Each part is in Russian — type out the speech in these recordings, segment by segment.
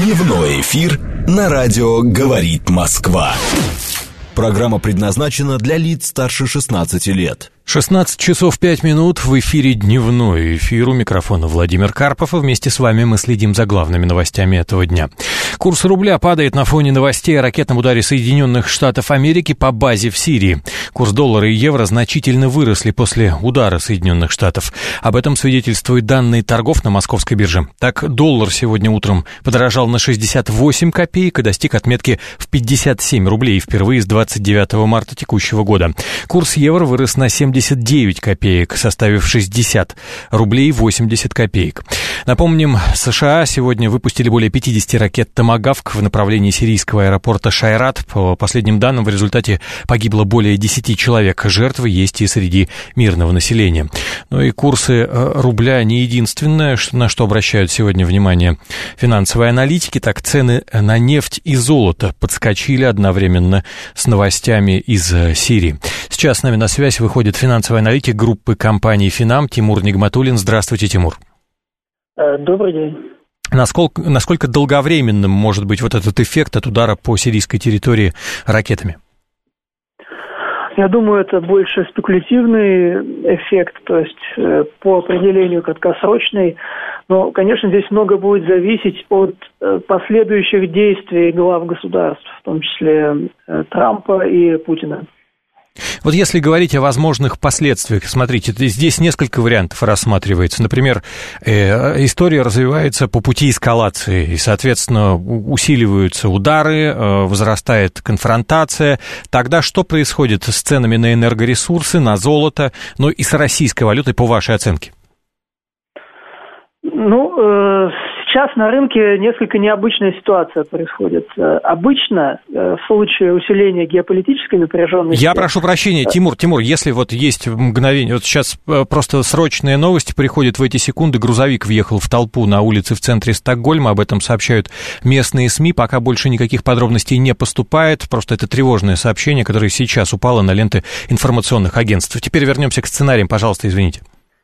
Дневной эфир на радио «Говорит Москва». Программа предназначена для лиц старше 16 лет. 16 часов 5 минут, в эфире дневной эфир. У микрофона Владимир Карпов, и вместе с вами мы следим за главными новостями этого дня. Курс рубля падает на фоне новостей о ракетном ударе Соединенных Штатов Америки по базе в Сирии. Курс доллара и евро значительно выросли после удара Соединенных Штатов. Об этом свидетельствуют данные торгов на московской бирже. Так, доллар сегодня утром подорожал на 68 копеек и достиг отметки в 57 рублей впервые с 29 марта текущего года. Курс евро вырос на 79 копеек, составив 60 рублей 80 копеек. Напомним, США сегодня выпустили более 50 ракет «Томагавк» в направлении сирийского аэропорта Шайрат. По последним данным, в результате погибло более 10 человек. Жертвы есть и среди мирного населения. Ну и курсы рубля не единственное, на что обращают сегодня внимание финансовые аналитики. Так, цены на нефть и золото подскочили одновременно с новостями из Сирии. Сейчас с нами на связь выходит финансовый аналитик группы компании «Финам» Тимур Нигматуллин. Здравствуйте, Тимур. Добрый день. Насколько долговременным может быть вот этот эффект от удара по сирийской территории ракетами? Я думаю, это больше спекулятивный эффект, то есть по определению краткосрочный. Но, конечно, здесь много будет зависеть от последующих действий глав государств, в том числе Трампа и Путина. Вот если говорить о возможных последствиях, смотрите, здесь несколько вариантов рассматривается. Например, история развивается по пути эскалации, и, соответственно, усиливаются удары, возрастает конфронтация. Тогда что происходит с ценами на энергоресурсы, на золото, ну и с российской валютой, по вашей оценке? Сейчас на рынке несколько необычная ситуация происходит. Обычно в случае усиления геополитической напряженности... Я прошу прощения, Тимур, если вот есть мгновение, вот сейчас просто срочные новости приходят в эти секунды, грузовик въехал в толпу на улице в центре Стокгольма, об этом сообщают местные СМИ, пока больше никаких подробностей не поступает, просто это тревожное сообщение, которое сейчас упало на ленты информационных агентств. Теперь вернемся к сценариям, пожалуйста, извините.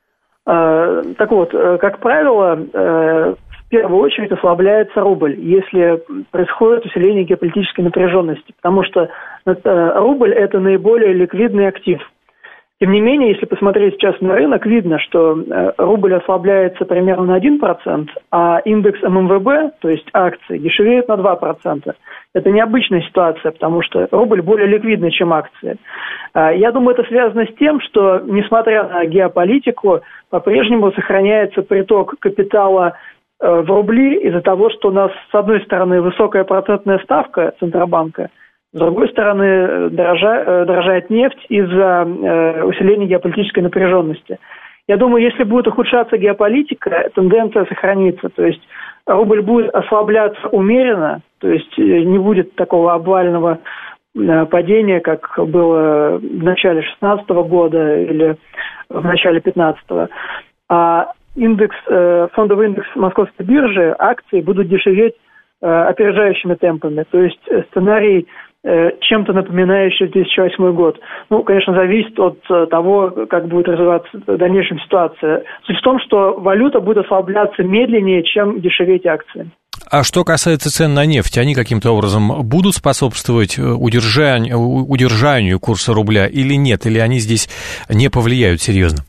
Так вот, как правило, в первую очередь ослабляется рубль, если происходит усиление геополитической напряженности, потому что рубль – это наиболее ликвидный актив. Тем не менее, если посмотреть сейчас на рынок, видно, что рубль ослабляется примерно на 1%, а индекс ММВБ, то есть акции, дешевеет на 2%. Это необычная ситуация, потому что рубль более ликвидный, чем акции. Я думаю, это связано с тем, что, несмотря на геополитику, по-прежнему сохраняется приток капитала в рубли из-за того, что у нас, с одной стороны, высокая процентная ставка Центробанка, с другой стороны, дорожает нефть из-за усиления геополитической напряженности. Я думаю, если будет ухудшаться геополитика, тенденция сохранится. То есть рубль будет ослабляться умеренно, то есть не будет такого обвального падения, как было в начале 2016 года или в начале 2015. А фондовый индекс Московской биржи, акции будут дешеветь опережающими темпами. То есть сценарий чем-то напоминающий 2008 год. Конечно, зависит от того, как будет развиваться в дальнейшем ситуация. Суть в том, что валюта будет ослабляться медленнее, чем дешеветь акции. А что касается цен на нефть, они каким-то образом будут способствовать удержанию курса рубля или нет? Или они здесь не повлияют серьезно?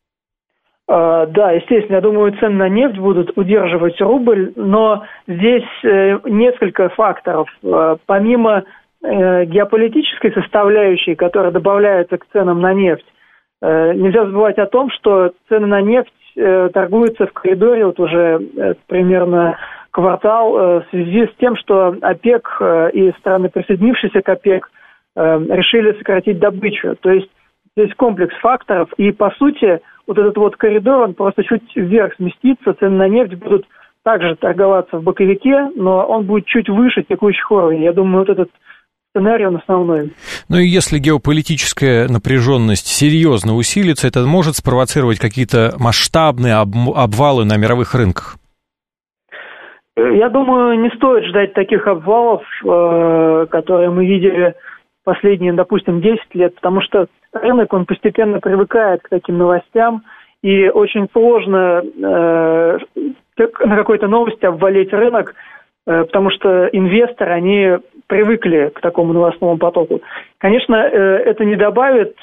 Да, естественно, я думаю, цены на нефть будут удерживать рубль, но здесь несколько факторов. Помимо геополитической составляющей, которая добавляется к ценам на нефть, нельзя забывать о том, что цены на нефть торгуются в коридоре вот уже примерно квартал в связи с тем, что ОПЕК и страны, присоединившиеся к ОПЕК, решили сократить добычу. То есть здесь комплекс факторов, и по сути вот этот вот коридор, он просто чуть вверх сместится, цены на нефть будут также торговаться в боковике, но он будет чуть выше текущих уровней. Я думаю, вот этот сценарий, он основной. Ну и если геополитическая напряженность серьезно усилится, это может спровоцировать какие-то масштабные обвалы на мировых рынках? Я думаю, не стоит ждать таких обвалов, которые мы видели последние, допустим, 10 лет, потому что рынок, он постепенно привыкает к таким новостям, и очень сложно на какой-то новости обвалить рынок, потому что инвесторы, они привыкли к такому новостному потоку. Конечно, это не добавит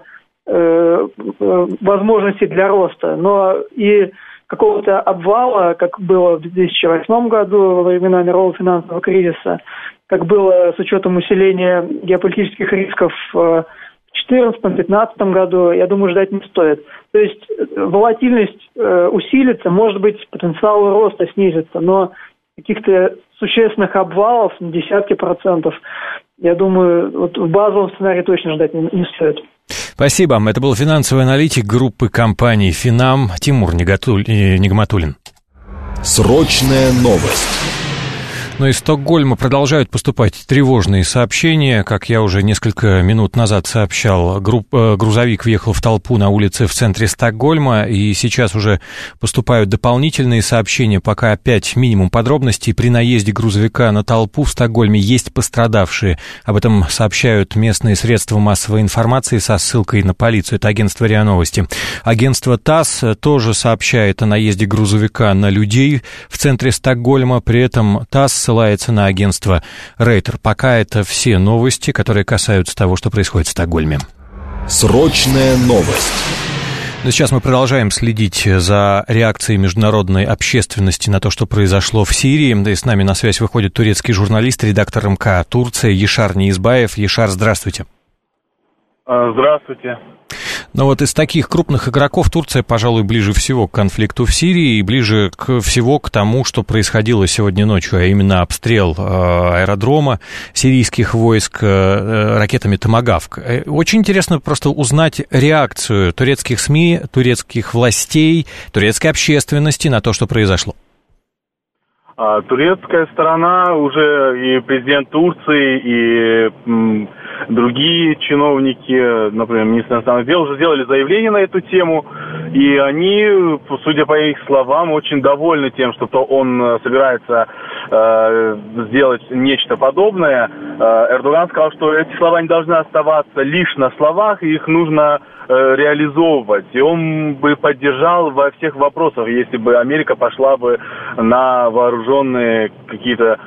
возможностей для роста, но и какого-то обвала, как было в 2008 году во времена мирового финансового кризиса, как было с учетом усиления геополитических рисков в 2014-2015 году, я думаю, ждать не стоит. То есть волатильность усилится, может быть, потенциал роста снизится, но каких-то существенных обвалов на десятки процентов, я думаю, вот в базовом сценарии точно ждать не стоит. Спасибо. Это был финансовый аналитик группы компаний «Финам» Тимур Нигматуллин. Срочная новость. Но из Стокгольма продолжают поступать тревожные сообщения. Как я уже несколько минут назад сообщал, грузовик въехал в толпу на улице в центре Стокгольма, и сейчас уже поступают дополнительные сообщения. Пока опять минимум подробностей. При наезде грузовика на толпу в Стокгольме есть пострадавшие. Об этом сообщают местные средства массовой информации со ссылкой на полицию. Это агентство РИА Новости. Агентство ТАСС тоже сообщает о наезде грузовика на людей в центре Стокгольма. При этом ТАСС ссылается на агентство Рейтер. Пока это все новости, которые касаются того, что происходит в Стокгольме. Срочная новость. Но сейчас мы продолжаем следить за реакцией международной общественности на то, что произошло в Сирии. Да и с нами на связь выходит турецкий журналист, редактор МК «Турция» Яшар Неизбаев. Яшар, здравствуйте. Здравствуйте. Но вот из таких крупных игроков Турция, пожалуй, ближе всего к конфликту в Сирии и ближе всего к тому, что происходило сегодня ночью, а именно обстрел аэродрома сирийских войск ракетами «Томагавк». Очень интересно просто узнать реакцию турецких СМИ, турецких властей, турецкой общественности на то, что произошло. Турецкая сторона, уже и президент Турции, и другие чиновники, например, министр иностранных дел, уже сделали заявление на эту тему, и они, судя по их словам, очень довольны тем, что он собирается сделать нечто подобное. Эрдоган сказал, что эти слова не должны оставаться лишь на словах, и их нужно реализовывать. И он бы поддержал во всех вопросах, если бы Америка пошла бы на вооруженные какие-то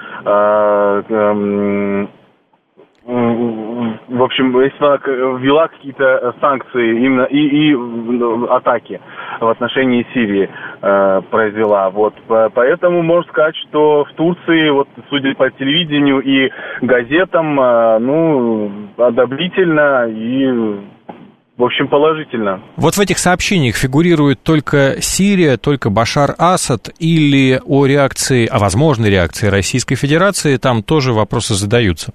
в общем, если она ввела какие-то санкции именно и атаки в отношении Сирии произвела. Вот. Поэтому можно сказать, что в Турции, вот, судя по телевидению и газетам, одобрительно и, в общем, положительно. Вот в этих сообщениях фигурирует только Сирия, только Башар Асад, или о возможной реакции Российской Федерации там тоже вопросы задаются?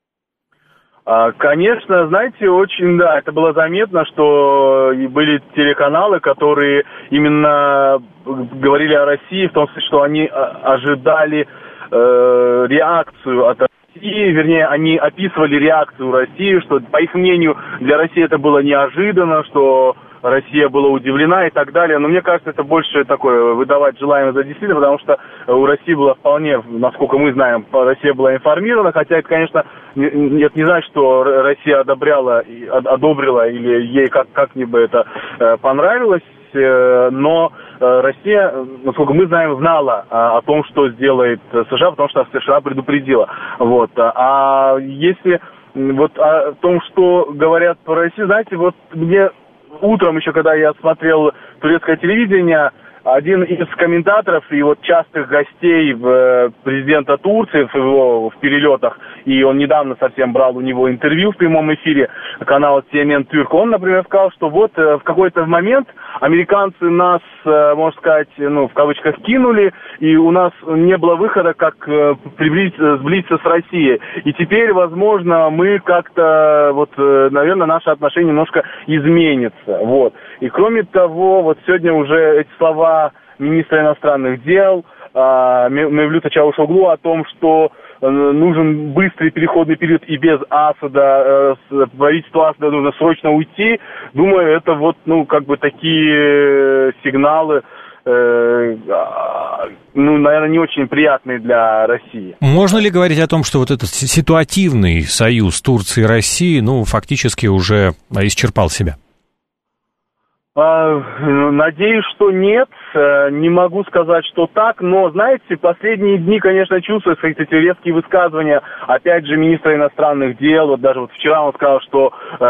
Конечно, знаете, очень, это было заметно, что были телеканалы, которые именно говорили о России, в том смысле, что они ожидали реакцию от России, вернее, они описывали реакцию России, что, по их мнению, для России это было неожиданно, что Россия была удивлена и так далее. Но мне кажется, это больше такое выдавать желаемое за действительно, потому что у России было вполне, насколько мы знаем, Россия была информирована, хотя это, конечно, не значит, что Россия одобрила или ей как-нибудь это понравилось, но Россия, насколько мы знаем, знала о том, что сделает США, потому что США предупредила. Вот. А если вот о том, что говорят про Россию, знаете, вот мне утром еще, когда я смотрел турецкое телевидение, один из комментаторов и вот частых гостей президента Турции в перелетах, и он недавно совсем брал у него интервью в прямом эфире канала CNN Türk, он, например, сказал, что вот в какой-то момент американцы нас, можно сказать, в кавычках, кинули, и у нас не было выхода, как сблизиться с Россией. И теперь, возможно, мы как-то, наверное, наши отношения немножко изменятся. Вот. И кроме того, вот сегодня уже эти слова министра иностранных дел Мевлюта Чавушоглу о том, что нужен быстрый переходный период и без Асада, правительству Асада нужно срочно уйти. Думаю, это такие сигналы, наверное, не очень приятные для России. Можно ли говорить о том, что вот этот ситуативный союз Турции и России, фактически уже исчерпал себя? Надеюсь, что нет. Не могу сказать, что так. Но, знаете, последние дни, конечно, чувствуются эти резкие высказывания. Опять же, министра иностранных дел. Вот даже вот вчера он сказал, что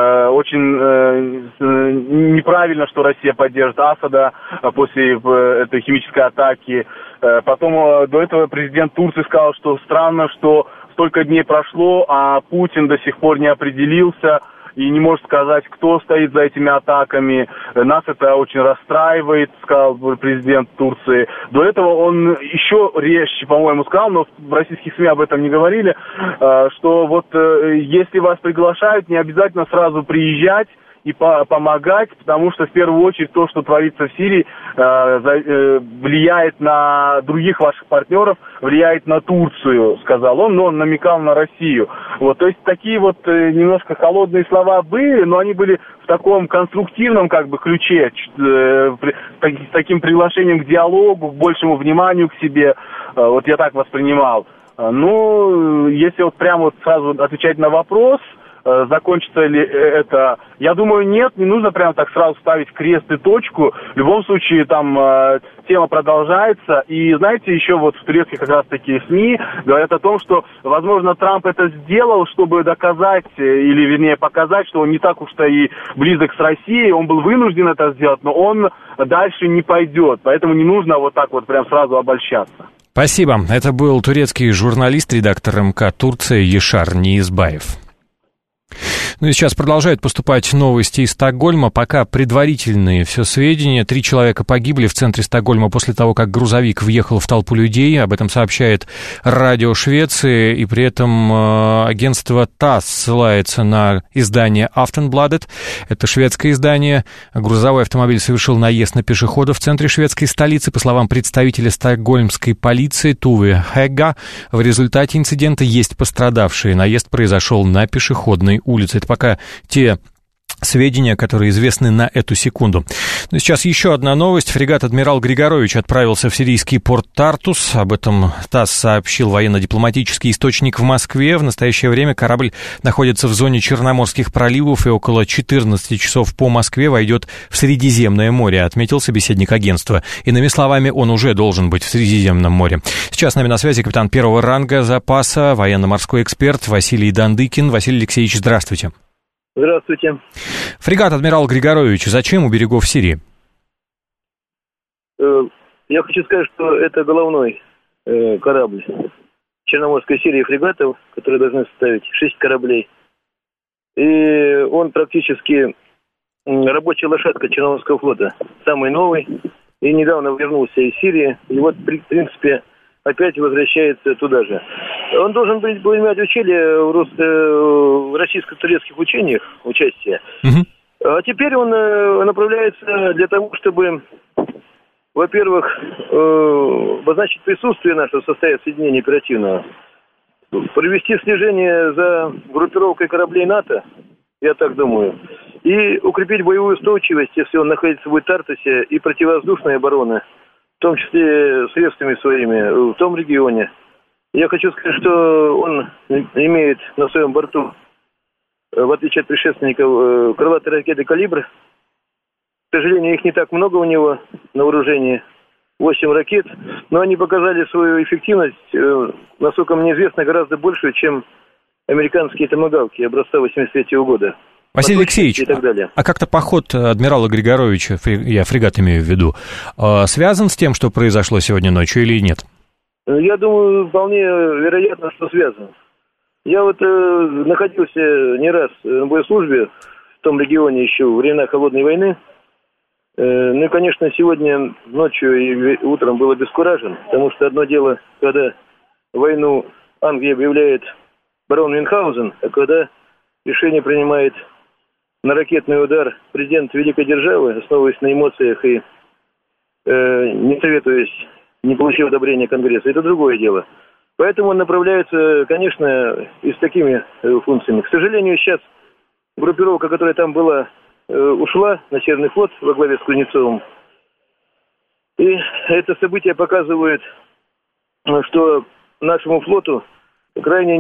очень неправильно, что Россия поддержит Асада после этой химической атаки. Потом до этого президент Турции сказал, что странно, что столько дней прошло, а Путин до сих пор не определился и не может сказать, кто стоит за этими атаками. Нас это очень расстраивает, сказал президент Турции. До этого он еще резче, по-моему, сказал, но в российских СМИ об этом не говорили, что вот если вас приглашают, не обязательно сразу приезжать и помогать, потому что в первую очередь то, что творится в Сирии, влияет на других ваших партнеров, влияет на Турцию, сказал он, но он намекал на Россию. Вот, то есть такие вот немножко холодные слова были, но они были в таком конструктивном как бы ключе, с таким приглашением к диалогу, к большему вниманию к себе. Вот я так воспринимал. Ну, если вот прямо вот сразу отвечать на вопрос, закончится ли это? Я думаю, нет, не нужно прямо так сразу ставить крест и точку. В любом случае, там тема продолжается. И, знаете, еще вот в турецких как раз таки СМИ говорят о том, что, возможно, Трамп это сделал, чтобы доказать, или, вернее, показать, что он не так уж-то и близок с Россией. Он был вынужден это сделать, но он дальше не пойдет. Поэтому не нужно вот так вот прям сразу обольщаться. Спасибо. Это был турецкий журналист, редактор МК Турция Ешар Ниизбаев. Ну и сейчас продолжают поступать новости из Стокгольма. Пока предварительные все сведения. 3 человека погибли в центре Стокгольма после того, как грузовик въехал в толпу людей. Об этом сообщает радио Швеции. И при этом агентство ТАСС ссылается на издание Aftonbladet. Это шведское издание. Грузовой автомобиль совершил наезд на пешехода в центре шведской столицы. По словам представителя стокгольмской полиции Туве Хегга, в результате инцидента есть пострадавшие. Наезд произошел на пешеходной улице. Это пока те сведения, которые известны на эту секунду. Но сейчас еще одна новость. Фрегат «Адмирал Григорович» отправился в сирийский порт Тартус. Об этом ТАСС сообщил военно-дипломатический источник в Москве. В настоящее время корабль находится в зоне Черноморских проливов и около 14 часов по Москве войдет в Средиземное море, отметил собеседник агентства. Иными словами, он уже должен быть в Средиземном море. Сейчас с нами на связи капитан первого ранга запаса, военно-морской эксперт Василий Дандыкин. Василий Алексеевич, здравствуйте. Здравствуйте. Фрегат «Адмирал Григорович» зачем у берегов Сирии? Я хочу сказать, что это головной корабль Черноморской серии фрегатов, которые должны составить 6 кораблей. И он практически рабочая лошадка Черноморского флота, самый новый. И недавно вернулся из Сирии. И вот, в принципе, опять возвращается туда же. Он должен быть принимать учения в российско-турецких учениях, участие. А теперь он направляется для того, чтобы, во-первых, обозначить присутствие нашего в составе соединения оперативного, провести слежение за группировкой кораблей НАТО, я так думаю, и укрепить боевую устойчивость, если он находится в Тартусе, и противовоздушная оборона, в том числе средствами своими в том регионе. Я хочу сказать, что он имеет на своем борту, в отличие от предшественников, крылатые ракеты «Калибр». К сожалению, их не так много у него на вооружении, 8 ракет, но они показали свою эффективность, насколько мне известно, гораздо большую, чем американские томагавки образца 1983 года. Василий Алексеевич, а как-то поход адмирала Григоровича, я фрегат имею в виду, связан с тем, что произошло сегодня ночью или нет? Я думаю, вполне вероятно, что связан. Я вот находился не раз на боеслужбе в том регионе еще во времена Холодной войны. Ну и, конечно, сегодня ночью и утром был обескуражен, потому что одно дело, когда войну Англия объявляет барон Мюнхгаузен, а когда решение принимает на ракетный удар президент великой державы, основываясь на эмоциях и не советуясь, не получив одобрения Конгресса, это другое дело. Поэтому он направляется, конечно, и с такими функциями. К сожалению, сейчас группировка, которая там была, ушла на Северный флот во главе с Кузнецовым. И это событие показывает, что нашему флоту крайне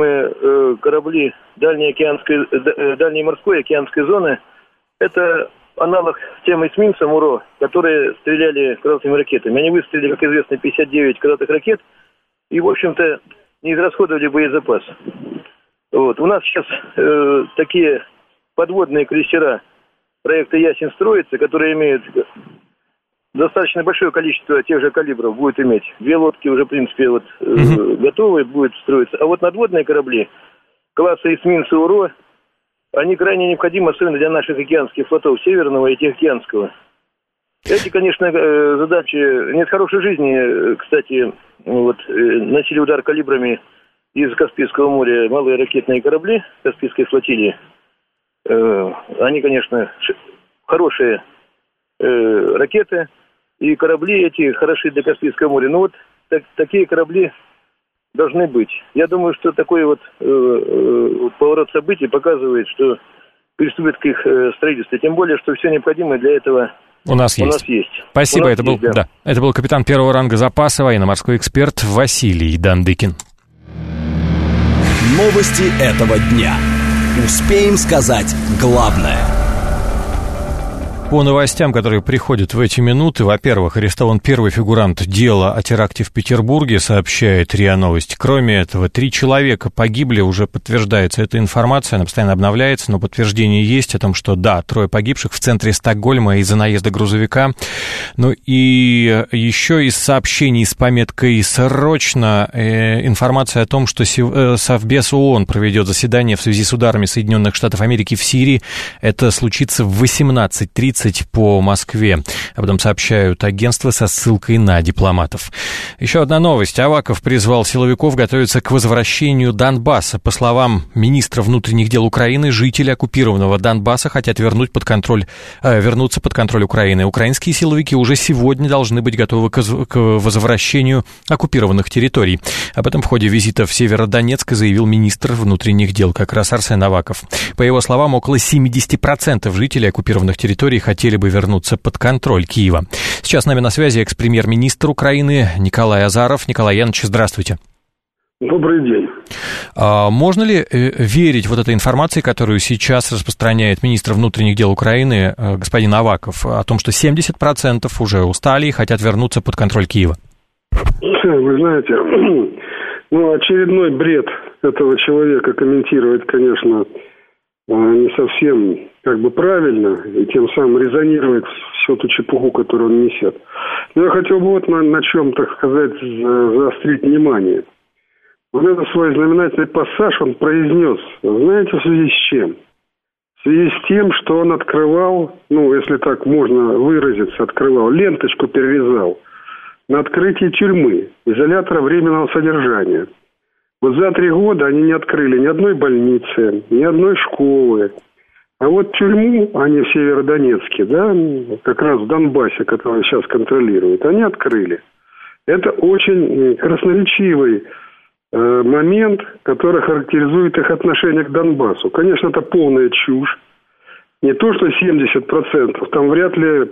необходимы корабли дальней морской океанской зоны. Это аналог с тем эсминцем УРО, которые стреляли крылатыми ракетами. Они выстрелили, как известно, 59 крылатых ракет и, в общем-то, не израсходовали боезапас. Вот. У нас сейчас такие подводные крейсера проекта «Ясень» строятся, которые имеют достаточно большое количество тех же калибров, будет иметь. 2 лодки уже, в принципе, готовы, будет строиться. А вот надводные корабли класса эсминца УРО, они крайне необходимы, особенно для наших океанских флотов, Северного и Тихоокеанского. Эти, конечно, задачи нет хорошей жизни. Кстати, носили удар калибрами из Каспийского моря малые ракетные корабли Каспийской флотилии. Они, конечно, хорошие ракеты, и корабли эти хороши для Каспийского моря. Но вот такие корабли должны быть. Я думаю, что такой поворот событий показывает, что приступит к их строительству. Тем более, что все необходимое для этого у нас есть. Спасибо. Это был капитан первого ранга запаса, военно-морской эксперт Василий Дандыкин. Новости этого дня. Успеем сказать главное. По новостям, которые приходят в эти минуты, во-первых, арестован первый фигурант дела о теракте в Петербурге, сообщает РИА Новости. Кроме этого, 3 человека погибли, уже подтверждается эта информация, она постоянно обновляется, но подтверждение есть о том, что да, 3 погибших в центре Стокгольма из-за наезда грузовика. Ну и еще из сообщений с пометкой «Срочно» информация о том, что Совбез ООН проведет заседание в связи с ударами Соединенных Штатов Америки в Сирии. Это случится в 18:30 по Москве. Об этом сообщают агентства со ссылкой на дипломатов. Еще одна новость. Аваков призвал силовиков готовиться к возвращению Донбасса. По словам министра внутренних дел Украины, жители оккупированного Донбасса хотят вернуться под контроль Украины. Украинские силовики уже сегодня должны быть готовы к возвращению оккупированных территорий. Об этом в ходе визита в Северодонецк заявил министр внутренних дел как раз Арсен Аваков. По его словам, около 70% жителей оккупированных территорий хотели бы вернуться под контроль Киева. Сейчас с нами на связи экс-премьер-министр Украины Николай Азаров. Николай Янович, здравствуйте. Добрый день. Можно ли верить вот этой информации, которую сейчас распространяет министр внутренних дел Украины господин Аваков, о том, что 70% уже устали и хотят вернуться под контроль Киева? Вы знаете, очередной бред этого человека комментировать, конечно, не совсем правильно, и тем самым резонировать всю ту чепуху, которую он несет. Но я хотел бы на чем, так сказать, заострить внимание. Вот этот свой знаменательный пассаж он произнес, знаете, в связи с чем? В связи с тем, что он открывал, если так можно выразиться, ленточку перерезал на открытии тюрьмы, изолятора временного содержания. Вот за 3 года они не открыли ни одной больницы, ни одной школы. А вот тюрьму, они в Северодонецке, как раз в Донбассе, который сейчас контролируют, они открыли. Это очень красноречивый момент, который характеризует их отношение к Донбассу. Конечно, это полная чушь. Не то, что 70%, там вряд ли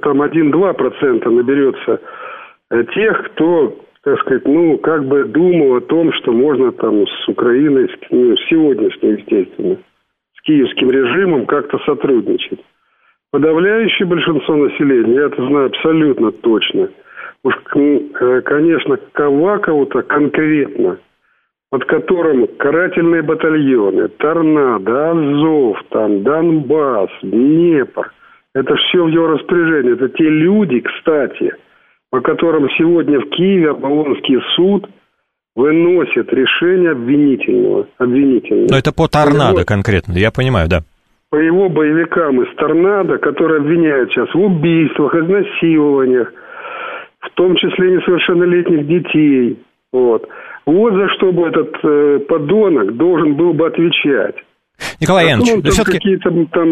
1-2% наберется тех, кто, так сказать, думал о том, что можно с Украиной, сегодняшней, естественно, с киевским режимом как-то сотрудничать. Подавляющее большинство населения, я это знаю абсолютно точно, уж, конечно, к Авакову-то конкретно, под которым карательные батальоны, Торнадо, Азов, Донбасс, Днепр, это все в его распоряжении. Это те люди, кстати, по которым сегодня в Киеве Оболонский суд выносит решение обвинительного. Но это по Торнадо конкретно, я понимаю, да. По его боевикам из Торнадо, которые обвиняют сейчас в убийствах, изнасилованиях, в том числе несовершеннолетних детей. Вот за что бы этот подонок должен был бы отвечать. Николай Янович, да все-таки какие-то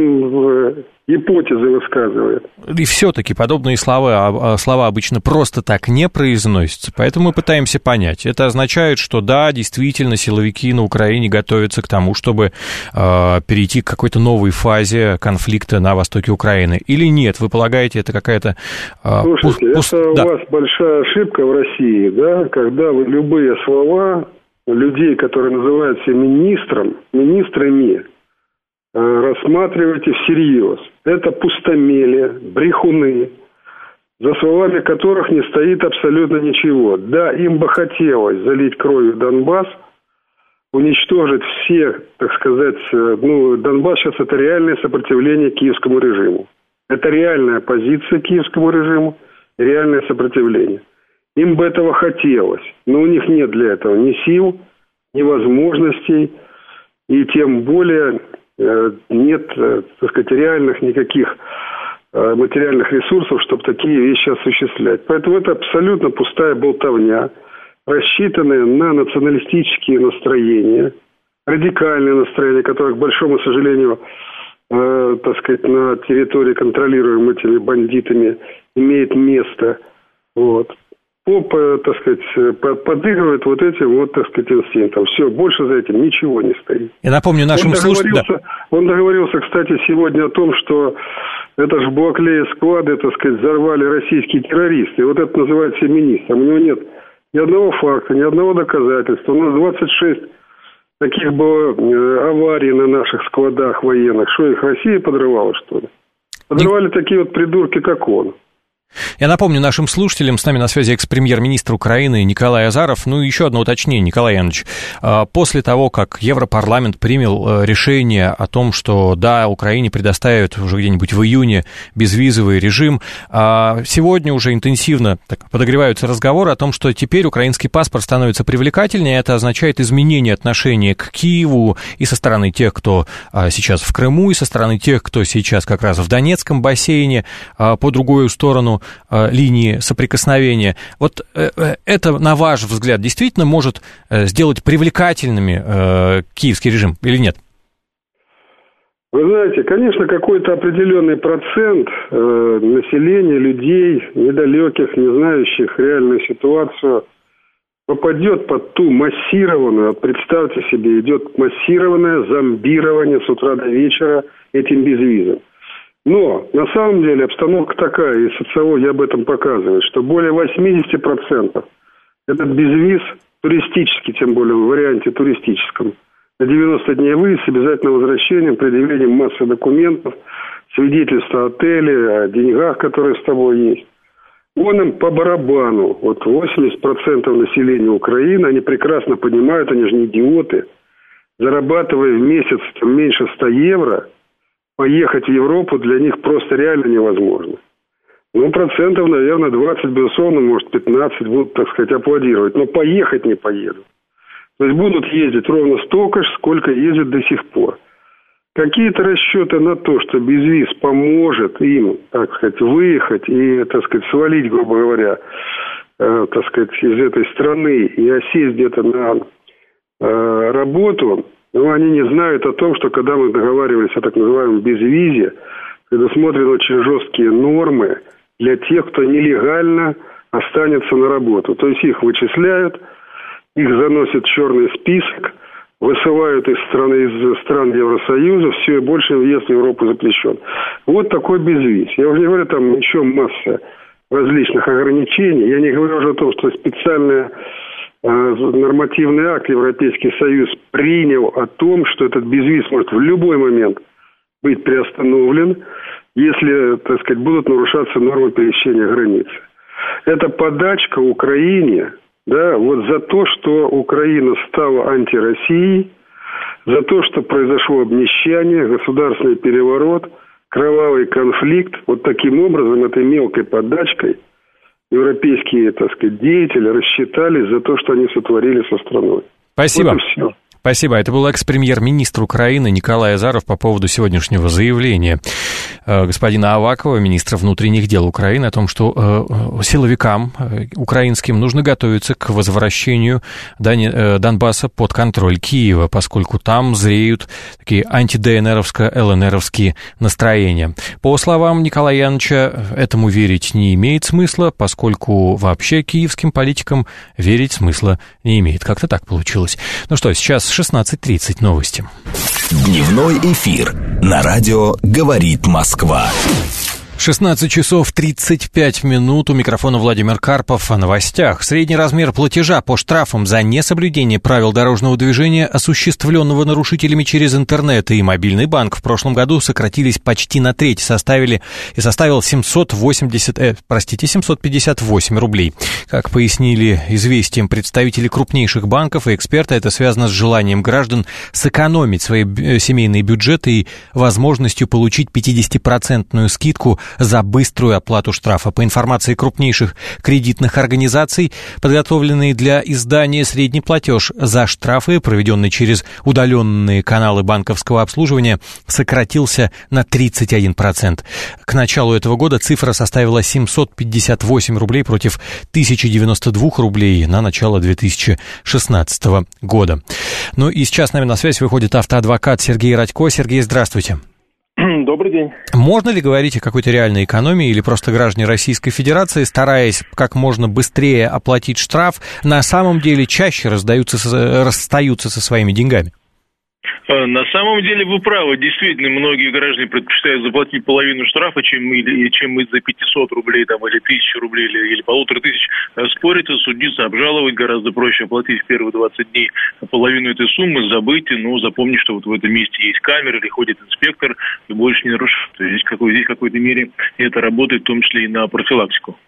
гипотезы высказывает. И все-таки подобные слова обычно просто так не произносятся, поэтому мы пытаемся понять. Это означает, что да, действительно, силовики на Украине готовятся к тому, чтобы перейти к какой-то новой фазе конфликта на востоке Украины. Или нет? Вы полагаете, это какая-то... Слушайте, это у вас большая ошибка в России, когда вы любые слова людей, которые называют себя министрами, рассматривайте всерьез. это пустомели, брехуны, за словами которых не стоит абсолютно ничего. Да, им бы хотелось залить кровью Донбасс, уничтожить все, так сказать, Донбасс сейчас это реальное сопротивление киевскому режиму. Это реальная позиция киевскому режиму, реальное сопротивление. Им бы этого хотелось, но у них нет для этого ни сил, ни возможностей, и тем более нет, так сказать, реальных никаких материальных ресурсов, чтобы такие вещи осуществлять. Поэтому это абсолютно пустая болтовня, рассчитанная на националистические настроения, радикальные настроения, которые, к большому сожалению, так сказать, на территории, контролируемой этими бандитами, имеет место. Вот. Поп, так сказать, подыгрывает вот этим, так сказать, инстинктом. Все, больше за этим ничего не стоит. Я напомню нашим слушателям... Он договорился, кстати, сегодня о том, что это же в Балаклее склады, так сказать, взорвали российские террористы. И вот это называется феминистом. У него нет ни одного факта, ни одного доказательства. У нас 26 таких было аварий на наших складах военных. Что, их Россия подрывала, что ли? Подрывали такие вот придурки, как он. Я напомню нашим слушателям, с нами на связи экс-премьер-министр Украины Николай Азаров. Ну, еще одно уточнение, Николай Янович. После того, как Европарламент принял решение о том, что, да, Украине предоставят уже где-нибудь в июне безвизовый режим, сегодня уже интенсивно подогреваются разговоры о том, что теперь украинский паспорт становится привлекательнее. Это означает изменение отношения к Киеву и со стороны тех, кто сейчас в Крыму, и со стороны тех, кто сейчас как раз в Донецком бассейне, по другую сторону линии соприкосновения. Вот это, на ваш взгляд, действительно может сделать привлекательными киевский режим или нет? Вы знаете, конечно, какой-то определенный процент населения, людей, недалеких, не знающих реальную ситуацию, попадет под ту массированную, представьте себе, идет массированное зомбирование с утра до вечера этим безвизом. Но, на самом деле, обстановка такая, и социология об этом показывает, что более 80% этот безвиз туристический, тем более в варианте туристическом, на 90 дней выезд с обязательным возвращением, предъявлением массы документов, свидетельства отеля, о деньгах, которые с тобой есть. Он им по барабану. Вот 80% населения Украины, они прекрасно понимают, они же не идиоты, зарабатывая в месяц меньше 100 евро, поехать в Европу для них просто реально невозможно. Ну, процентов, наверное, 20, безусловно, может, 15 будут, так сказать, аплодировать. Но поехать не поедут. То есть будут ездить ровно столько же, сколько ездят до сих пор. Какие-то расчеты на то, что безвиз поможет им, так сказать, выехать и, так сказать, свалить, грубо говоря, так сказать, из этой страны и осесть где-то на работу... Но они не знают о том, что когда мы договаривались о так называемом безвизе, предусмотрены очень жесткие нормы для тех, кто нелегально останется на работу. То есть их вычисляют, их заносят в черный список, высылают из стран Евросоюза, все, и больше въезд в Европу запрещен. Вот такой безвиз. Я уже не говорю, там еще масса различных ограничений. Я не говорю уже о том, что специальная... нормативный акт Европейский Союз принял о том, что этот безвиз может в любой момент быть приостановлен, если, так сказать, будут нарушаться нормы пересечения границы. Это подачка Украине, да, вот за то, что Украина стала антироссией, за то, что произошло обнищание, государственный переворот, кровавый конфликт. Вот таким образом, этой мелкой подачкой европейские, так сказать, деятели рассчитались за то, что они сотворили со страной. Спасибо. Вот и все. Спасибо. Это был экс-премьер-министр Украины Николай Азаров по поводу сегодняшнего заявления господина Авакова, министра внутренних дел Украины, о том, что силовикам украинским нужно готовиться к возвращению Донбасса под контроль Киева, поскольку там зреют такие анти-ДНРовско-ЛНРовские настроения. По словам Николая Яновича, этому верить не имеет смысла, поскольку вообще киевским политикам верить смысла не имеет. Как-то так получилось. Ну что, сейчас 16:30 новости. Дневной эфир на радио «Говорит Москва». 16 часов 35 минут. У микрофона Владимир Карпов. О новостях. Средний размер платежа по штрафам за несоблюдение правил дорожного движения, осуществленного нарушителями через интернет и мобильный банк, в прошлом году сократились почти на треть, составил 758 рублей. Как пояснили «Известиям» представители крупнейших банков и эксперты, это связано с желанием граждан сэкономить свои семейные бюджеты и возможностью получить 50% скидку за быструю оплату штрафа. По информации крупнейших кредитных организаций, подготовленный для издания средний платеж за штрафы, проведенный через удаленные каналы банковского обслуживания, сократился на 31%. К началу этого года цифра составила 758 рублей против 1092 рублей на начало 2016 года. Ну и сейчас с нами на связь выходит автоадвокат Сергей Радько. Сергей, здравствуйте. Добрый день. Можно ли говорить о какой-то реальной экономии или просто граждане Российской Федерации, стараясь как можно быстрее оплатить штраф, на самом деле чаще расстаются со своими деньгами? На самом деле вы правы. Действительно, многие граждане предпочитают заплатить половину штрафа, чем из-за 500 рублей там, или 1000 рублей или 1500 спорить, судиться, обжаловать. Гораздо проще оплатить в первые 20 дней половину этой суммы, забыть, но запомнить, что вот в этом месте есть камера или ходит инспектор и больше не нарушает. То есть здесь в какой-то мере это работает, в том числе и на профилактику.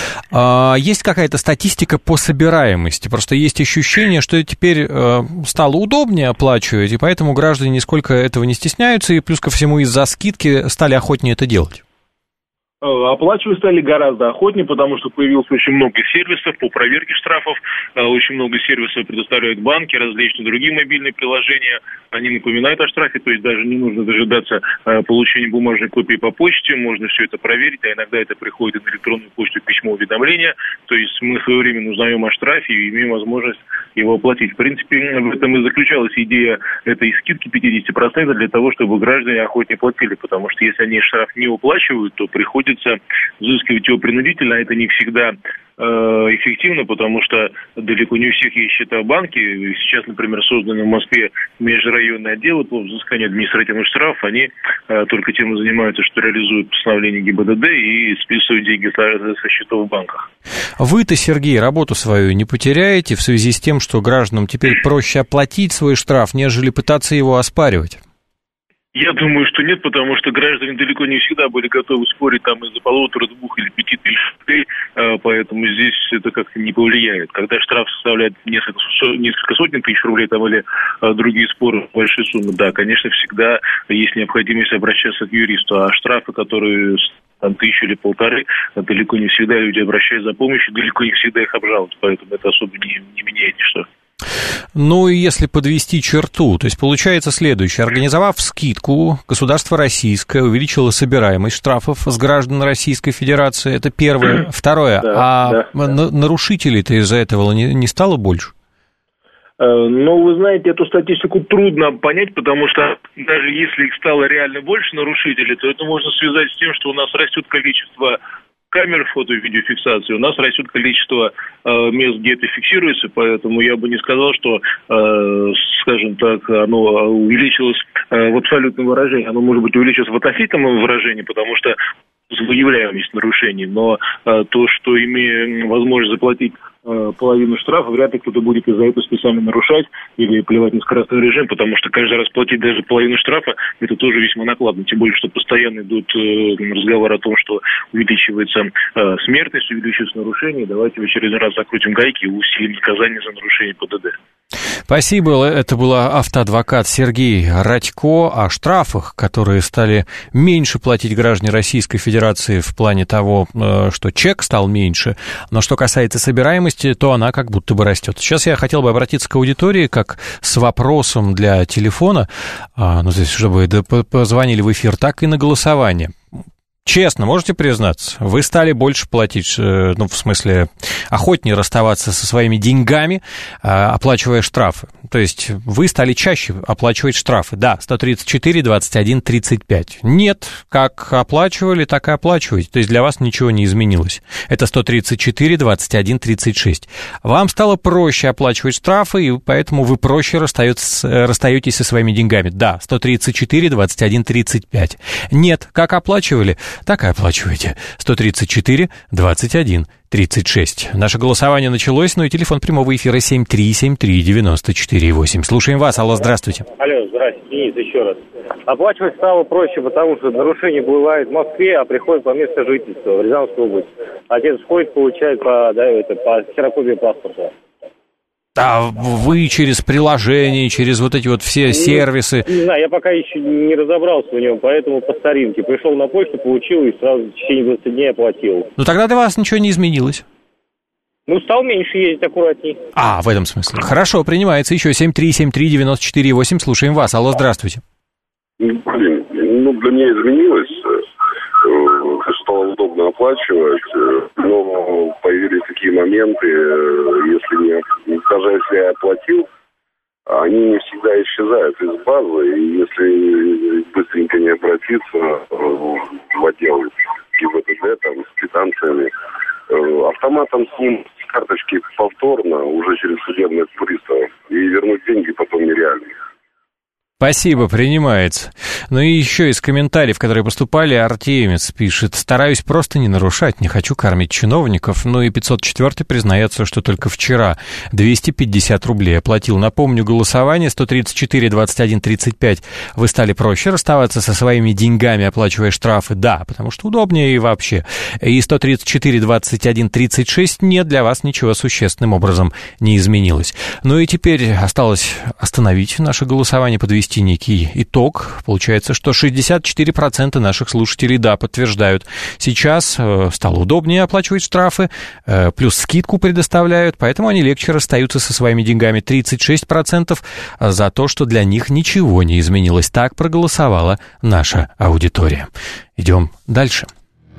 Есть какая-то статистика по собираемости? Просто есть ощущение, что теперь стало удобнее оплачивать, и поэтому граждане нисколько этого не стесняются, и плюс ко всему из-за скидки стали охотнее это делать. Оплачивать стали гораздо охотнее, потому что появилось очень много сервисов по проверке штрафов, очень много сервисов предоставляют банки, различные другие мобильные приложения, они напоминают о штрафе, то есть даже не нужно дожидаться получения бумажной копии по почте, можно все это проверить, а иногда это приходит на электронную почту письмо уведомления, то есть мы своевременно узнаем о штрафе и имеем возможность его оплатить. В принципе, в этом и заключалась идея этой скидки 50% для того, чтобы граждане охотнее платили, потому что если они штраф не уплачивают, то приходится взыскивать его принудительно, а это не всегда эффективно, потому что далеко не у всех есть счета в банке. Сейчас, например, созданы в Москве межрайонные отделы по взысканию административных штрафов. Они только тем и занимаются, что реализуют постановление ГИБДД и списывают деньги со счетов в банках. Вы-то, Сергей, работу свою не потеряете в связи с тем, что гражданам теперь проще оплатить свой штраф, нежели пытаться его оспаривать? Я думаю, что нет, потому что граждане далеко не всегда были готовы спорить там из-за 1,5, 2 или 5 тысяч рублей, поэтому здесь это как-то не повлияет. Когда штраф составляет несколько сотен тысяч рублей там, или другие споры, большие суммы, да, конечно, всегда есть необходимость обращаться к юристу, а штрафы, которые там 1000 или 1500, далеко не всегда люди обращаются за помощью, далеко не всегда их обжалуют, поэтому это особо не меняет ничто. Ну и если подвести черту, то есть получается следующее. Организовав скидку, государство российское увеличило собираемость штрафов с граждан Российской Федерации. Это первое. Второе. Нарушителей-то из-за этого не стало больше? Ну, вы знаете, эту статистику трудно понять, потому что даже если их стало реально больше нарушителей, то это можно связать с тем, что у нас растет количество камер фото- и видеофиксации, у нас растет количество мест, где это фиксируется, поэтому я бы не сказал, что, скажем так, оно увеличилось в абсолютном выражении, оно может быть увеличилось в относительном выражении, потому что выявляемость нарушений, но то, что имея возможность заплатить половину штрафа, вряд ли кто-то будет из-за этого специально нарушать или плевать на скоростной режим, потому что каждый раз платить даже половину штрафа, это тоже весьма накладно, тем более, что постоянно идут разговоры о том, что увеличивается смертность, увеличиваются нарушения, давайте в очередной раз закрутим гайки и усилим наказание за нарушение ПДД. Спасибо, это был автоадвокат Сергей Радько. О штрафах, которые стали меньше платить граждане Российской Федерации в плане того, что чек стал меньше, но что касается собираемости, то она как будто бы растет. Сейчас я хотел бы обратиться к аудитории как с вопросом для телефона, здесь чтобы позвонили в эфир, так и на голосование. Честно, можете признаться, вы стали больше платить, в смысле, охотнее расставаться со своими деньгами, оплачивая штрафы. То есть вы стали чаще оплачивать штрафы. Да, 134, 21, 35. Нет, как оплачивали, так и оплачиваете. То есть для вас ничего не изменилось. Это 134, 21, 36. Вам стало проще оплачивать штрафы, и поэтому вы проще расстаетесь со своими деньгами. Да, 134, 21, 35. Нет, как оплачивали, так и оплачивайте. 134 21 36. Наше голосование началось, и телефон прямого эфира 7373948. Слушаем вас. Алло, здравствуйте. Алло, здравствуйте, Денис, еще раз. Оплачивать стало проще, потому что нарушение бывает в Москве, а приходит по месту жительства в Рязанскую область. Отец ходит, получает по ксерокопии паспорта. А вы через приложение, через вот эти вот все сервисы? Не знаю, я пока еще не разобрался в нем, поэтому по старинке. Пришел на почту, получил и сразу в течение 20 дней оплатил. Ну тогда для вас ничего не изменилось? Ну, стал меньше ездить, аккуратней. А, в этом смысле. Хорошо, принимается еще 7373948. Слушаем вас. Алло, здравствуйте. Блин, для меня изменилось. Стало удобно оплачивать, но появились такие моменты, даже если я оплатил, они не всегда исчезают из базы, и если быстренько не обратиться в отдел ГИБДД там, с квитанциями, автоматом снимут с карточки повторно, уже через судебных приставов, и вернуть деньги потом нереально. Спасибо, принимается. Ну и еще из комментариев, которые поступали, Артемец пишет: стараюсь просто не нарушать, не хочу кормить чиновников. Ну и 504-й признается, что только вчера 250 рублей оплатил. Напомню, голосование 134-21-35. Вы стали проще расставаться со своими деньгами, оплачивая штрафы? Да, потому что удобнее и вообще. И 134-21-36 нет, для вас ничего существенным образом не изменилось. Ну и теперь осталось остановить наше голосование, подвести некий итог. Получается, что 64% наших слушателей, да, подтверждают. Сейчас стало удобнее оплачивать штрафы, плюс скидку предоставляют, поэтому они легче расстаются со своими деньгами. 36% за то, что для них ничего не изменилось. Так проголосовала наша аудитория. Идем дальше.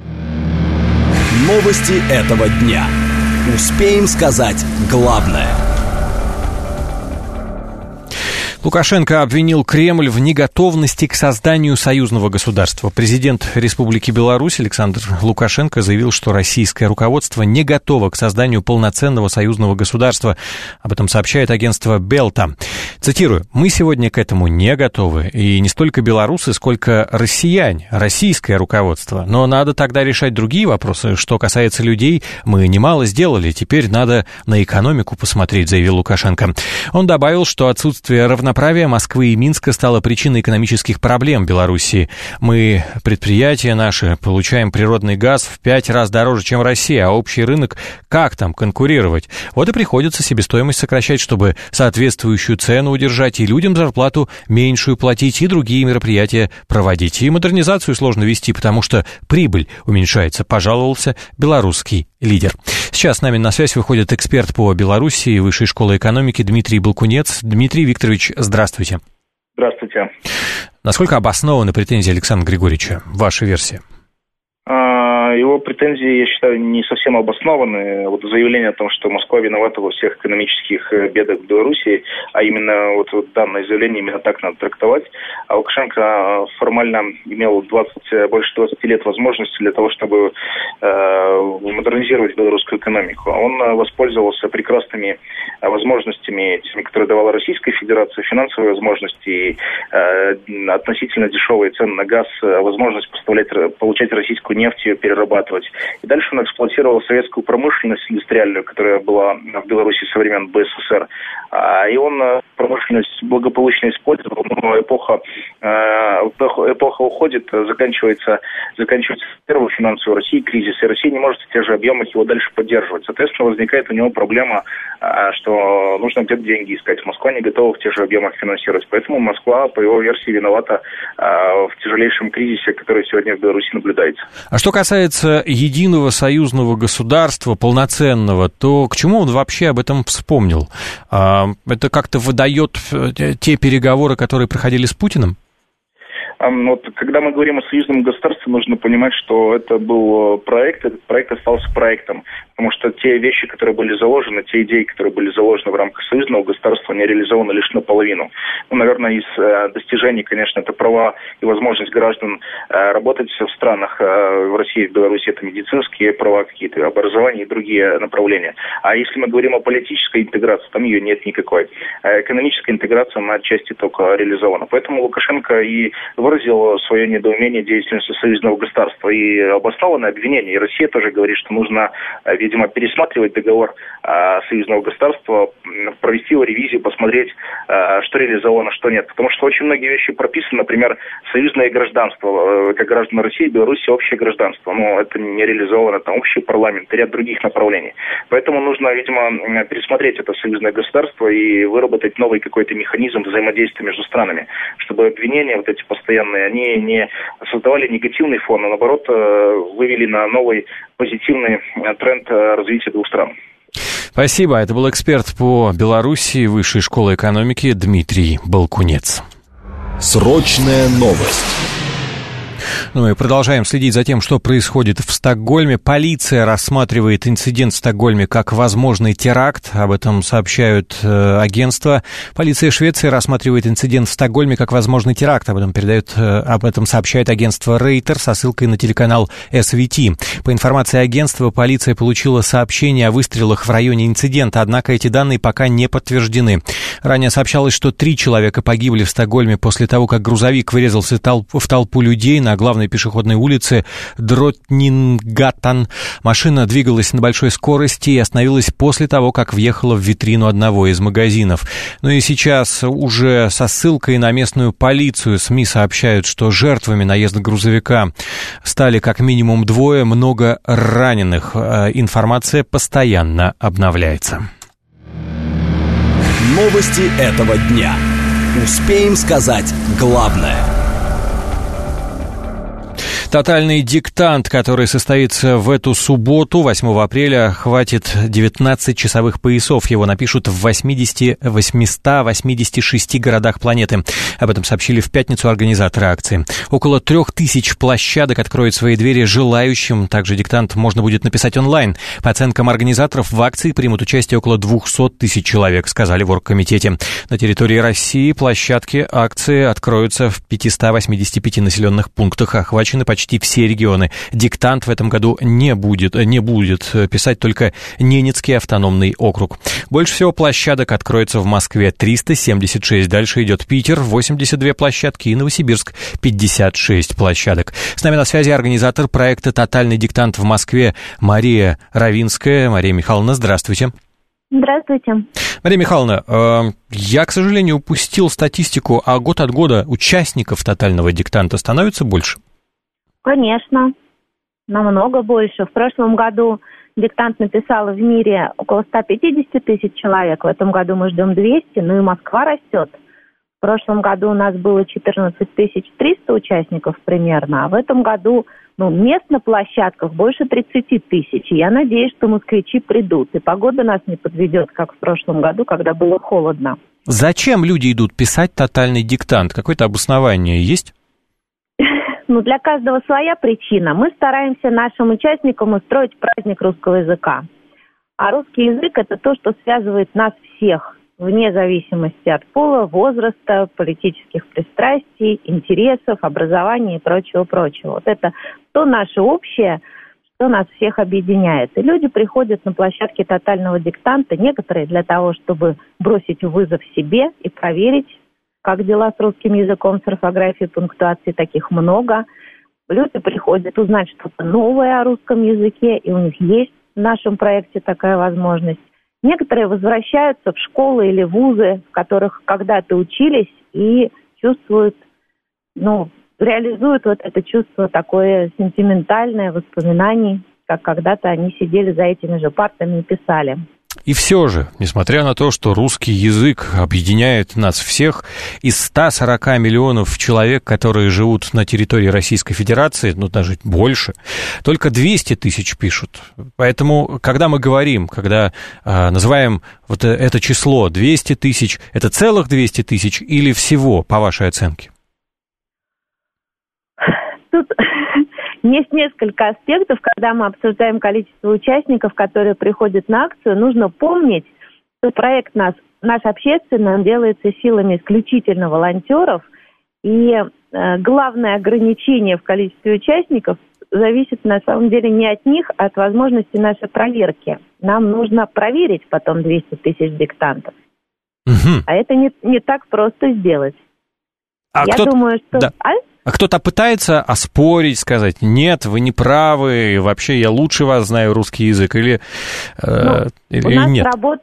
Новости этого дня. Успеем сказать главное. Лукашенко обвинил Кремль в неготовности к созданию союзного государства. Президент Республики Беларусь Александр Лукашенко заявил, что российское руководство не готово к созданию полноценного союзного государства. Об этом сообщает агентство Белта. Цитирую: «Мы сегодня к этому не готовы. И не столько белорусы, сколько россияне, российское руководство. Но надо тогда решать другие вопросы. Что касается людей, мы немало сделали. Теперь надо на экономику посмотреть», заявил Лукашенко. Он добавил, что отсутствие равноправия Москвы и Минска стало причиной экономических проблем Белоруссии. «Мы, предприятия наши, получаем природный газ в 5 раз дороже, чем Россия, а общий рынок, как там конкурировать? Вот и приходится себестоимость сокращать, чтобы соответствующую цену удержать, и людям зарплату меньшую платить, и другие мероприятия проводить. И модернизацию сложно вести, потому что прибыль уменьшается», пожаловался белорусский лидер. Сейчас с нами на связь выходит эксперт по Белоруссии Высшей школы экономики Дмитрий Балкунец. Дмитрий Викторович, здравствуйте. Здравствуйте. Насколько обоснованы претензии Александра Григорьевича? Ваша версия? Его претензии, я считаю, не совсем обоснованы. Вот заявление о том, что Москва виновата во всех экономических бедах в Беларуси, а именно вот данное заявление именно так надо трактовать. А Лукашенко формально имел больше 20 лет возможности для того, чтобы модернизировать белорусскую экономику. Он воспользовался прекрасными возможностями, теми, которые давала Российская Федерация, финансовые возможности, относительно дешевые цены на газ, возможность получать российскую нефть, ее перерабатывать. И дальше он эксплуатировал советскую промышленность индустриальную, которая была в Беларуси со времен БССР. И он промышленность благополучно использовал, но эпоха уходит, заканчивается первый финансовый в России кризис, и Россия не может в тех же объемах его дальше поддерживать. Соответственно, возникает у него проблема, что нужно где-то деньги искать. Москва не готова в тех же объемах финансировать. Поэтому Москва, по его версии, виновата в тяжелейшем кризисе, который сегодня в Беларуси наблюдается. А что касается единого союзного государства, полноценного, то к чему он вообще об этом вспомнил? Это как-то выдает те переговоры, которые проходили с Путиным? Вот, когда мы говорим о союзном государстве, нужно понимать, что это был проект, этот проект остался проектом, потому что те вещи, которые были заложены, те идеи, которые были заложены в рамках союзного государства, они реализованы лишь наполовину. Ну, наверное, из достижений, конечно, это права и возможность граждан работать в странах, в России, в Беларуси, это медицинские права какие-то, образование и другие направления. А если мы говорим о политической интеграции, там ее нет никакой. Экономическая интеграция, она отчасти только реализована. Поэтому Лукашенко и в выразил свое недоумение деятельностью союзного государства и обоснованное обвинение. И Россия тоже говорит, что нужно, видимо, пересматривать договор союзного государства, провести его ревизию, посмотреть, что реализовано, что нет. Потому что очень многие вещи прописаны, например, союзное гражданство, как граждан России, Беларуси, общее гражданство. Но это не реализовано, там общий парламент и ряд других направлений. Поэтому нужно, видимо, пересмотреть это союзное государство и выработать новый какой-то механизм взаимодействия между странами, чтобы обвинения вот эти постоянные, они не создавали негативный фон, а наоборот вывели на новый позитивный тренд развития двух стран. Спасибо. Это был эксперт по Белоруссии Высшей школы экономики Дмитрий Балкунец. Срочная новость. Ну и продолжаем следить за тем, что происходит в Стокгольме. Полиция рассматривает инцидент в Стокгольме как возможный теракт. Об этом сообщают агентства. Полиция Швеции рассматривает инцидент в Стокгольме как возможный теракт. Об этом сообщает агентство Рейтер со ссылкой на телеканал СВТ. По информации агентства, полиция получила сообщение о выстрелах в районе инцидента, однако эти данные пока не подтверждены. Ранее сообщалось, что 3 человека погибли в Стокгольме после того, как грузовик врезался в толпу людей на главной пешеходной улице Дротнингаттен. Машина двигалась на большой скорости и остановилась после того, как въехала в витрину одного из магазинов. Ну и сейчас уже со ссылкой на местную полицию СМИ сообщают, что жертвами наезда грузовика стали как минимум 2, много раненых. Информация постоянно обновляется. Новости этого дня. Успеем сказать главное. Тотальный диктант, который состоится в эту субботу, 8 апреля, хватит 19 часовых поясов. Его напишут в 886 городах планеты. Об этом сообщили в пятницу организаторы акции. Около 3000 площадок откроют свои двери желающим. Также диктант можно будет написать онлайн. По оценкам организаторов, в акции примут участие около 200 тысяч человек, сказали в оргкомитете. На территории России площадки акции откроются в 585 населенных пунктах, охвачены почти все регионы. Диктант в этом году не будет писать только Ненецкий автономный округ. Больше всего площадок откроется в Москве 376. Дальше идет Питер, 82 площадки, и Новосибирск, 56 площадок. С нами на связи организатор проекта «Тотальный диктант» в Москве Мария Равинская. Мария Михайловна, здравствуйте. Здравствуйте. Мария Михайловна, я, к сожалению, упустил статистику, а год от года участников «Тотального диктанта» становится больше? Конечно, намного больше. В прошлом году диктант написало в мире около 150 тысяч человек. В этом году мы ждем 200, ну и Москва растет. В прошлом году у нас было 14 300 участников примерно, а в этом году мест на площадках больше 30 тысяч. И я надеюсь, что москвичи придут, и погода нас не подведет, как в прошлом году, когда было холодно. Зачем люди идут писать тотальный диктант? Какое-то обоснование есть? Для каждого своя причина. Мы стараемся нашим участникам устроить праздник русского языка. А русский язык – это то, что связывает нас всех, вне зависимости от пола, возраста, политических пристрастий, интересов, образования и прочего-прочего. Вот это то наше общее, что нас всех объединяет. И люди приходят на площадки тотального диктанта, некоторые для того, чтобы бросить вызов себе и проверить, как дела с русским языком, с орфографией, пунктуацией, таких много. Люди приходят узнать что-то новое о русском языке, и у них есть в нашем проекте такая возможность. Некоторые возвращаются в школы или вузы, в которых когда-то учились, и чувствуют, реализуют вот это чувство такое сентиментальное, воспоминаний, как когда-то они сидели за этими же партами и писали. И все же, несмотря на то, что русский язык объединяет нас всех, из 140 миллионов человек, которые живут на территории Российской Федерации, даже больше, только 200 тысяч пишут. Поэтому, когда мы говорим, когда называем вот это число 200 тысяч, это целых 200 тысяч или всего, по вашей оценке? Тут есть несколько аспектов, когда мы обсуждаем количество участников, которые приходят на акцию. Нужно помнить, что проект наш общественный, он делается силами исключительно волонтеров, и главное ограничение в количестве участников зависит на самом деле не от них, а от возможности нашей проверки. Нам нужно проверить потом 200 тысяч диктантов. Угу. А это не так просто сделать. Я думаю, что... Да. А кто-то пытается оспорить, сказать, нет, вы не правы, вообще я лучше вас знаю русский язык, или нет? У нас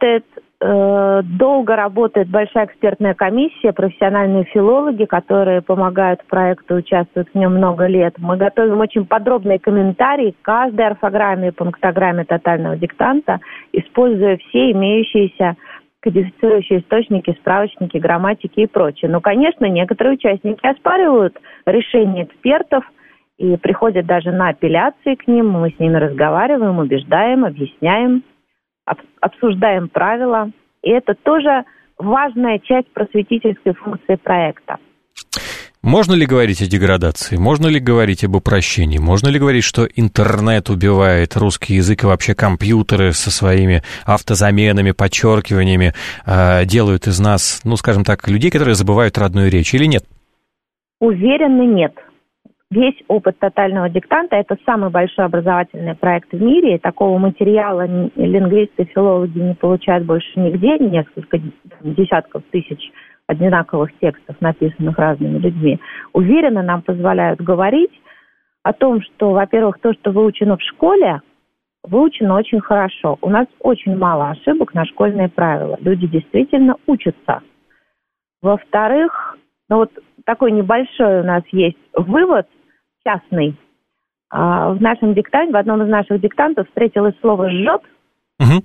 долго работает большая экспертная комиссия, профессиональные филологи, которые помогают проекту, участвуют в нем много лет. Мы готовим очень подробные комментарии к каждой орфограмме и пунктограмме тотального диктанта, используя все имеющиеся кодифицирующие источники, справочники, грамматики и прочее. Но, конечно, некоторые участники оспаривают решения экспертов и приходят даже на апелляции к ним. Мы с ними разговариваем, убеждаем, объясняем, обсуждаем правила. И это тоже важная часть просветительской функции проекта. Можно ли говорить о деградации? Можно ли говорить об упрощении? Можно ли говорить, что интернет убивает русский язык и вообще компьютеры со своими автозаменами, подчеркиваниями делают из нас, ну, скажем так, людей, которые забывают родную речь, или нет? Уверенно, нет. Весь опыт тотального диктанта – это самый большой образовательный проект в мире. И такого материала лингвисты, филологи не получают больше нигде. Несколько десятков тысяч одинаковых текстов, написанных разными людьми, уверенно нам позволяют говорить о том, что, во-первых, то, что выучено в школе, выучено очень хорошо. У нас очень мало ошибок на школьные правила. Люди действительно учатся. Во-вторых, такой небольшой у нас есть вывод частный. В нашем диктанте, в одном из наших диктантов встретилось слово «жжет». Угу.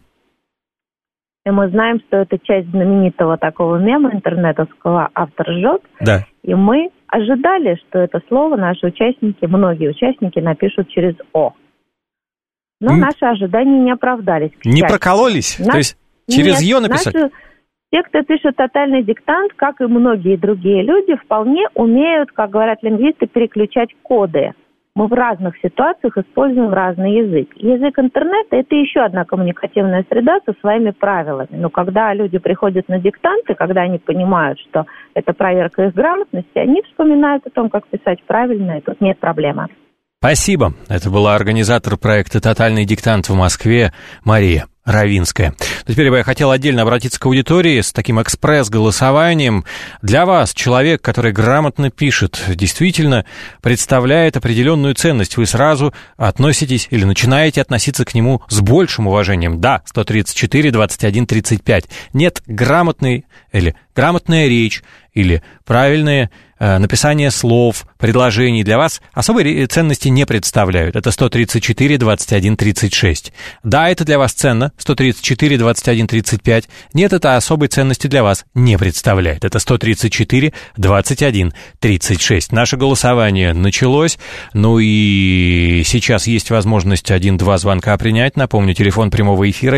И мы знаем, что это часть знаменитого такого мема интернетовского «Автор жжет». Да. И мы ожидали, что это слово наши участники, многие участники напишут через «о». Но наши ожидания не оправдались. Не прокололись? То есть через «ё» написать? Те, кто пишет тотальный диктант, как и многие другие люди, вполне умеют, как говорят лингвисты, переключать коды. Мы в разных ситуациях используем разный язык. Язык интернета – это еще одна коммуникативная среда со своими правилами. Но когда люди приходят на диктанты, когда они понимают, что это проверка их грамотности, они вспоминают о том, как писать правильно, и тут нет проблемы. Спасибо. Это была организатор проекта «Тотальный диктант» в Москве Мария Равинская. Теперь бы я хотел отдельно обратиться к аудитории с таким экспресс-голосованием. Для вас человек, который грамотно пишет, действительно представляет определенную ценность. Вы сразу относитесь или начинаете относиться к нему с большим уважением. Да, 134, 21, 35. Нет, грамотная речь или правильное написание слов, предложений для вас особой ценности не представляют. Это 134, 21, 36. Да, это для вас ценно, 134, 21, 35. Нет, это особой ценности для вас не представляет. Это 134, 21, 36. Наше голосование началось, ну и сейчас есть возможность 1-2 звонка принять. Напомню, телефон прямого эфира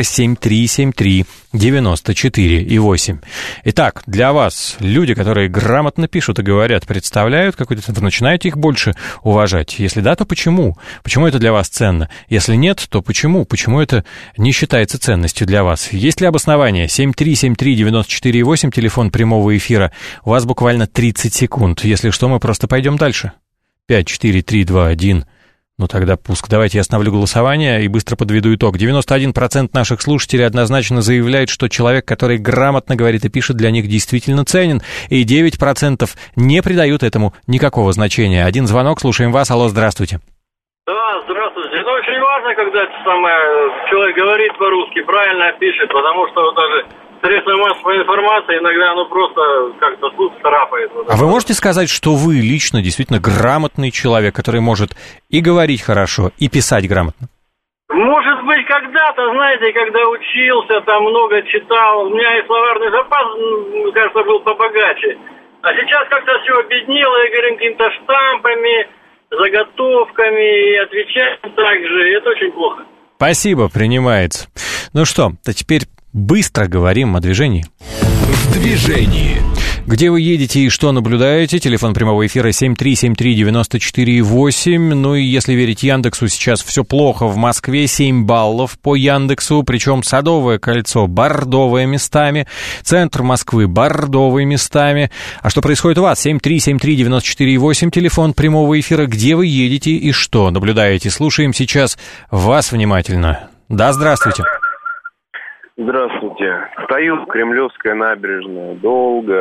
7373-94-8. Итак, для вас люди, которые грамотно пишут и говорят, представляют какой-то... Вы начинаете их больше уважать? Если да, то почему? Почему это для вас ценно? Если нет, то почему? Почему это не считается ценностью для вас? Есть ли обоснование? 7373948, телефон прямого эфира. У вас буквально 30 секунд. Если что, мы просто пойдем дальше. 5, 4, 3, 2, 1... Ну, тогда пуск. Давайте я остановлю голосование и быстро подведу итог. 91% наших слушателей однозначно заявляет, что человек, который грамотно говорит и пишет, для них действительно ценен. И 9% не придают этому никакого значения. Один звонок, слушаем вас. Алло, здравствуйте. Да, здравствуйте. Это очень важно, когда человек говорит по-русски, правильно пишет, потому что даже средства массовой информации иногда просто как-то слух царапает. А вы можете сказать, что вы лично действительно грамотный человек, который может и говорить хорошо, и писать грамотно? Может быть, когда-то, знаете, когда учился, там много читал, у меня и словарный запас, кажется, был побогаче. А сейчас как-то все объединило, я говорю, какими-то штампами, заготовками, и отвечаем так же, и это очень плохо. Спасибо, принимается. Ну что, то теперь... Быстро говорим о движении. В движении. Где вы едете и что наблюдаете? Телефон прямого эфира 7373948. Ну и если верить Яндексу, сейчас все плохо в Москве. 7 баллов по Яндексу. Причем Садовое кольцо бордовое местами. Центр Москвы бордовый местами. А что происходит у вас? 7373948. Телефон прямого эфира. Где вы едете и что наблюдаете? Слушаем сейчас вас внимательно. Да, здравствуйте. Здравствуйте. Стою, Кремлевская набережная. Долго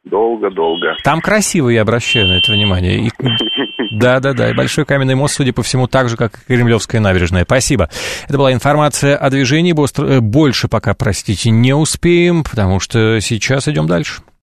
Долго-долго. Там красиво, я обращаю на это внимание. Да, и Большой каменный мост, судя по всему, так же, как и Кремлевская набережная. Спасибо. Это была информация о движении. Больше пока, простите, не успеем, потому что сейчас идем дальше.